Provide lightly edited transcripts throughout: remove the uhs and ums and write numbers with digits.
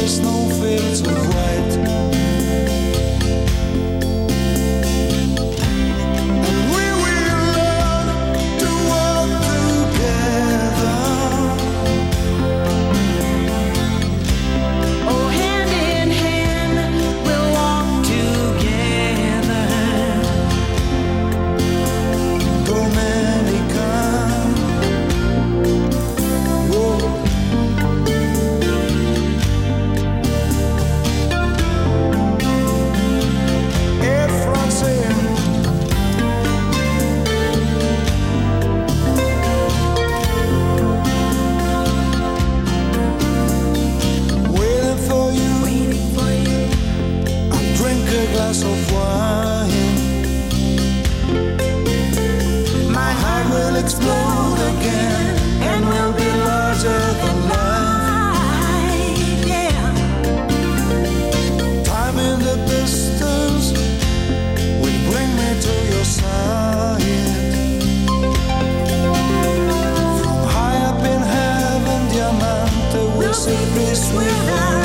the snowfields of white. And we will learn to walk together. Oh, hand in hand we'll walk together. Domenica. Whoa. Glass of wine, my heart will explode again, and will be larger than life. Yeah. Time in the distance will bring me to your side. From high up in heaven, Diamante will say peace with us.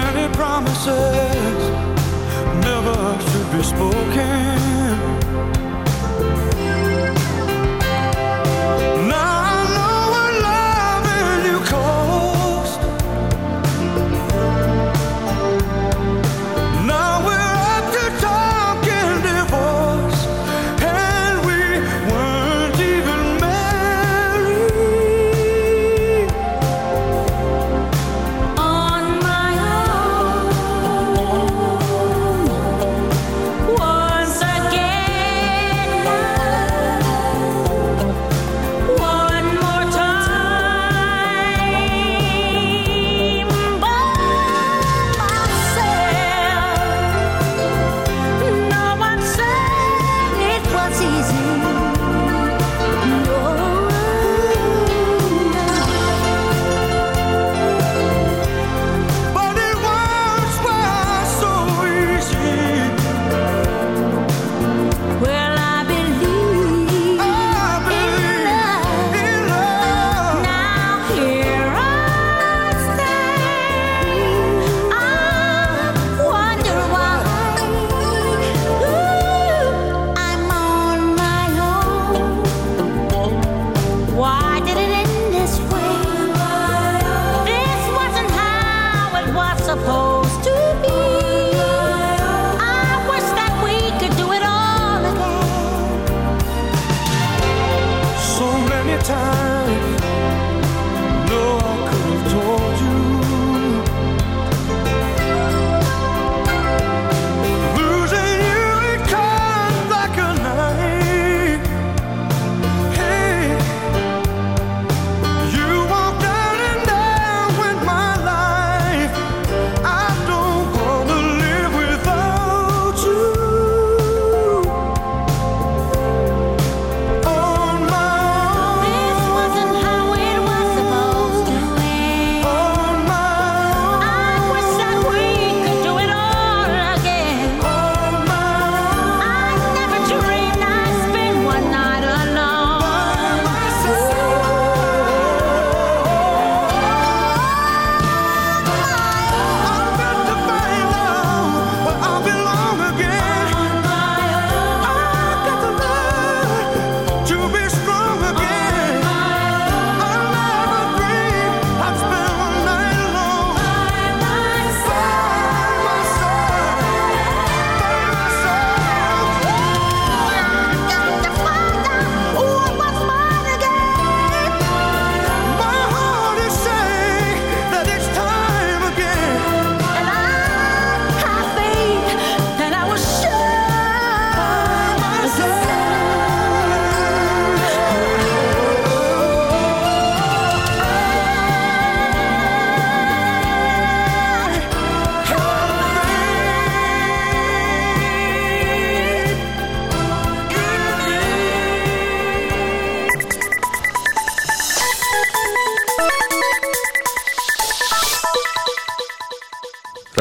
promises never should be spoken.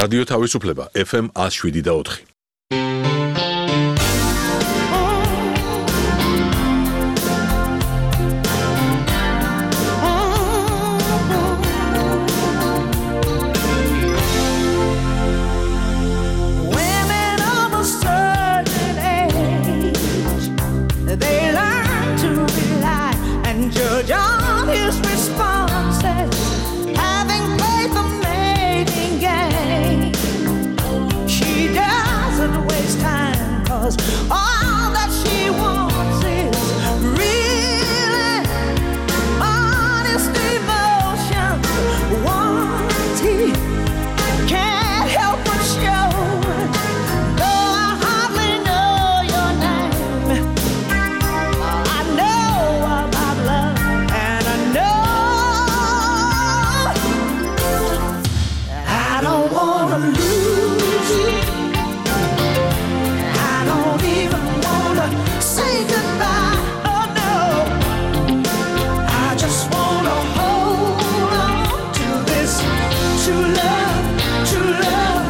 რადიო თავისუფლება FM 107.4. All that she wants is really honest emotion. What he can't help but show. Though I hardly know your name, I know about love, and I know I don't wanna lose you. Say goodbye, oh no. I just wanna hold on to this true love, true love.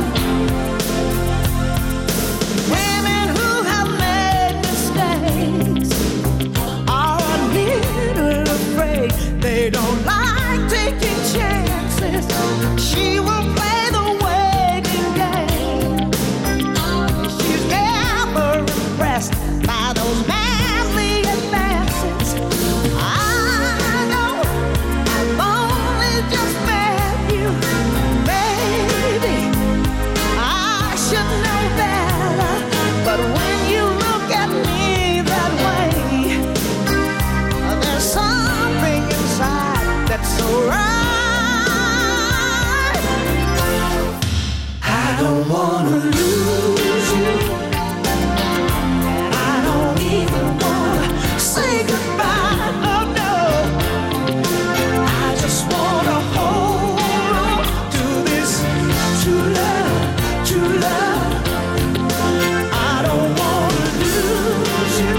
Women who have made mistakes are a little afraid. They don't like taking chances. She will play the waiting game. She's never impressed by those manly advances. I know I've only just met you. Maybe I should know better, but when you look at me that way, there's something inside that's so right. I don't wanna lose you. Say goodbye, oh no. I just wanna hold on to this true love, true love. I don't wanna lose you,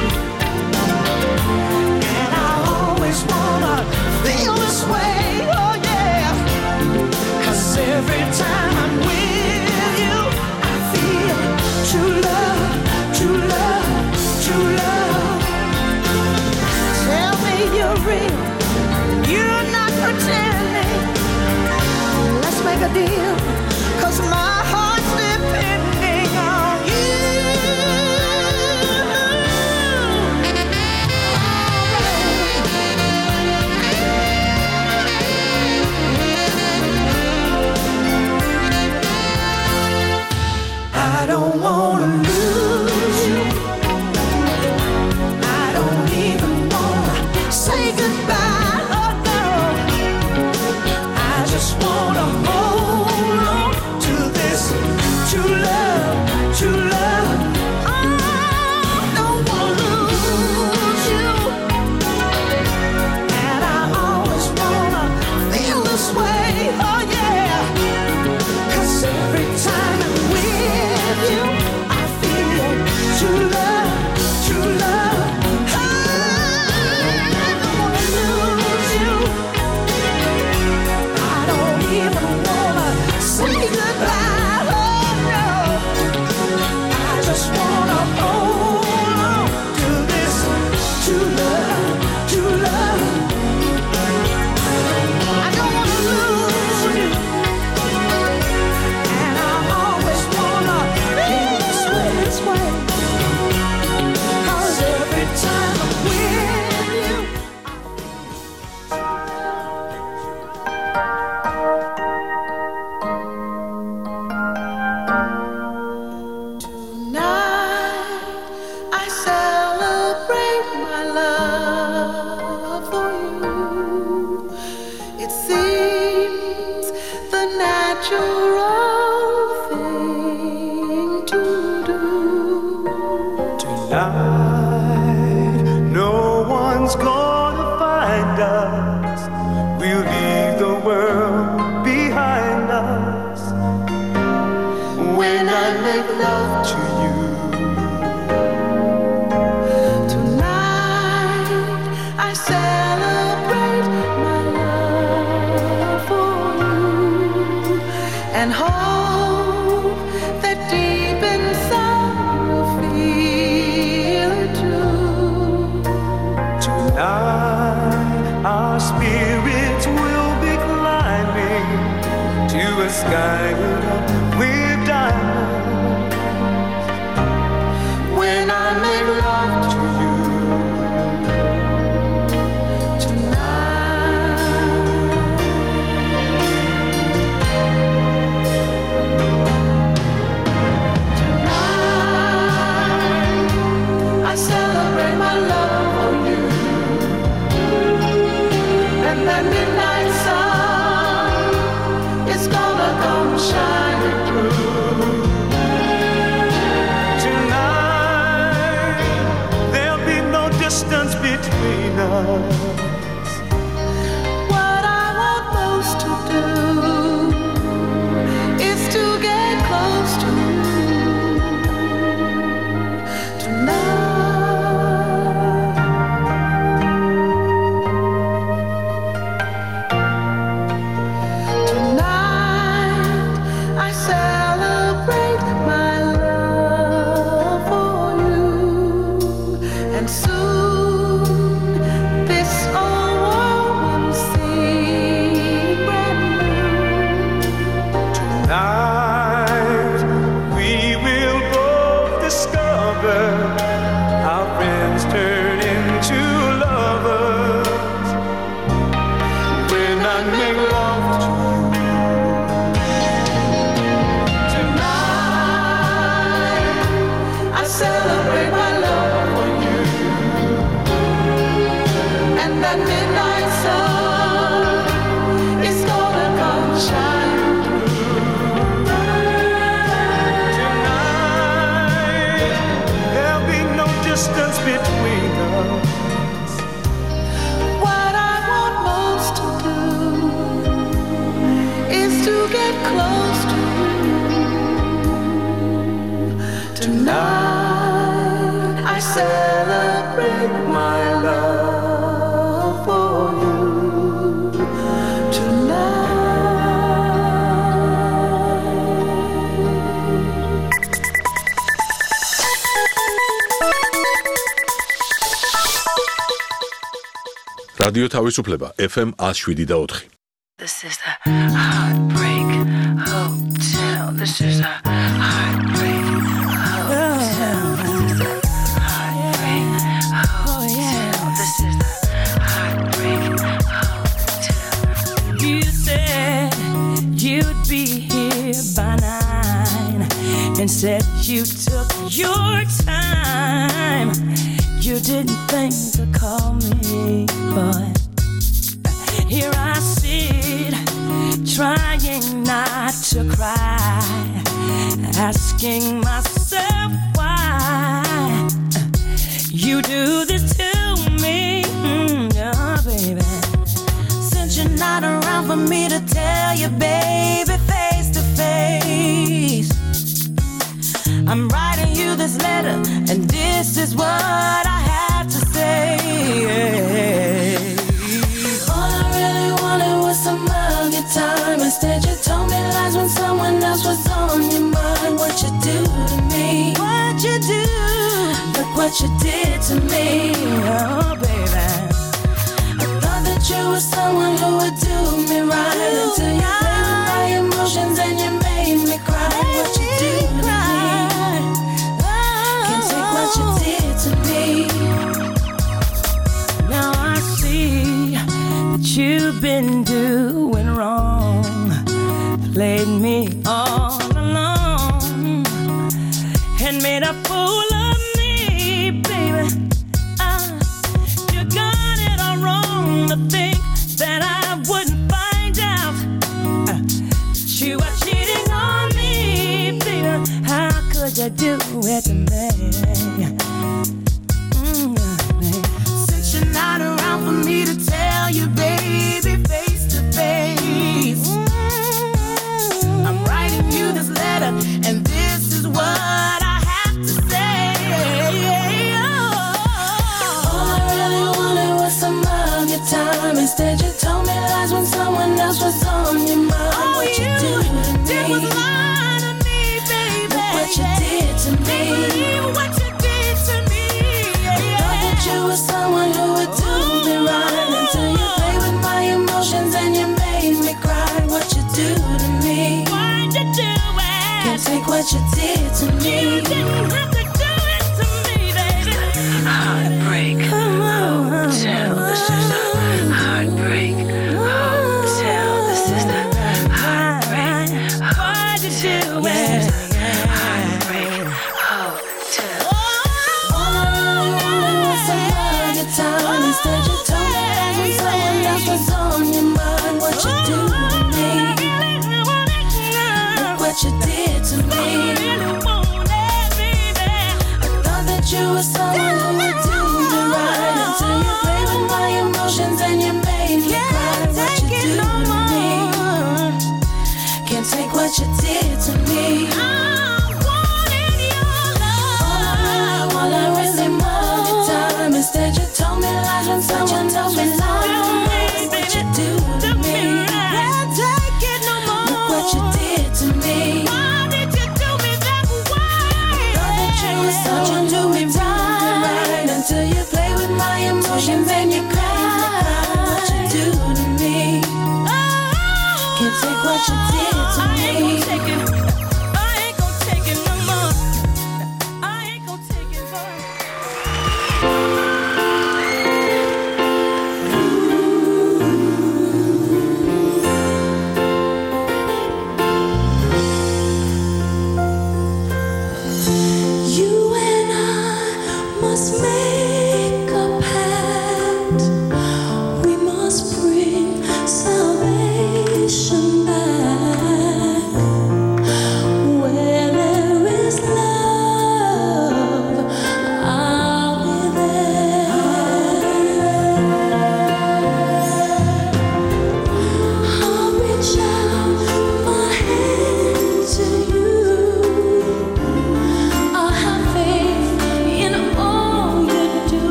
and I always wanna feel this way, oh yeah. 'Cause every time I'm with you, I feel true love, true love, true love. Tell me you're real, you're not pretending. Let's make a deal, 'cause my heart's depending on you. I don't wanna lose you. I don't even wanna say goodbye, oh no. I just wanna hold on to this true love, true love. I don't wanna lose you, and I always wanna feel this way, oh yeah. 'Cause every time I'm with you, I feel true love, true love. Say goodbye, oh no. I just wanna hold on to this true love, true love. I don't wanna lose you, and I always wanna be this way. 'Cause every time I'm with you, no one's gonna find us. We'll leave the world behind us. When I make love to you, tonight I celebrate my love for you and hold Tonight I celebrate my love for you. რადიო თავისუფლება FM 107.4. This is the Heartbreak Hotel. This is the Heartbreak Hotel. Heartbreak Hotel. This is the Heartbreak Hotel. You said you'd be here by 9. Instead you took your time. You didn't think to call me, but here I sit, trying not to cry, asking myself why you do this to me, oh baby. Since you're not around for me to tell you, baby, face to face, I'm writing you this letter, and this is what I have to say. All I really wanted was some of your time. Instead you told me lies when someone else was on your mind. What you do to me? What you do? Look what you did to me, oh baby. I thought that you were someone who would do me right, until you played with my emotions and you made me cry. What you do to me? Can't take what you did to me. Now I see that you've been doing wrong, played me all along, and made a fool of me, baby. You got it all wrong to think that I wouldn't find out that you were cheating on me, baby. How could you do it to me? Since you're not around for me to tell you, baby, face to face, I'm writing you this letter, and this is what I have to say. All I really wanted was some of your time. Instead you told me lies when someone else was on your mind. What you do to me? Lie to me, baby. Look what you did to me. What you did to me. I thought that you were someone who would do me right, until you played with my emotions and you made me cry. What you do to me? Why'd you do it? Can't take what you did to me. You didn't have to do it to me, baby. Heartbreak Hotel. This is the Heartbreak Hotel. This is the Heartbreak Hotel. Why'd you do it? Heartbreak Hotel. All I really wanted was some of your time. Instead you told me that when someone else was on your mind. What you do to me? Look what you did to me. I thought that you were someone who would do me right, until you played with my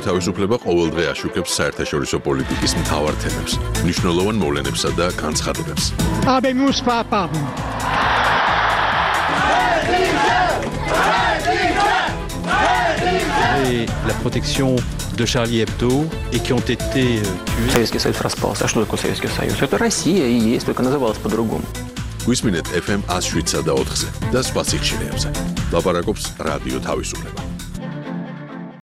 თავისუფლება ყოველდღე აშუქებს საერთაშორისო პოლიტიკის მთავარ თემებს, მნიშვნელოვან მოვლენებსა და განცხადებებს. Habemus papam. Et la protection de Charlie Hebdo et qui ont été tués. Советский Союз распался. А что такое Советский Союз? Это Россия и есть, только называлась по-другому. გვისმინეთ FM 107 და 4-ზე და სხვა სიხშირეებზე. ლაპარაკობს რადიო თავისუფლება.